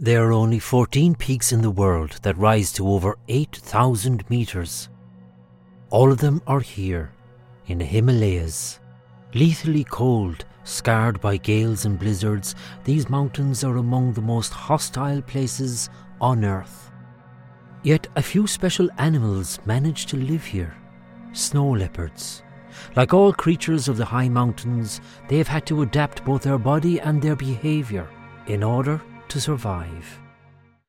There are only 14 peaks in the world that rise to over 8,000 meters. All of them are here, in the Himalayas. Lethally cold, scarred by gales and blizzards, these mountains are among the most hostile places on Earth. Yet a few special animals manage to live here. Snow leopards. Like all creatures of the high mountains, they have had to adapt both their body and their behaviour in order to survive.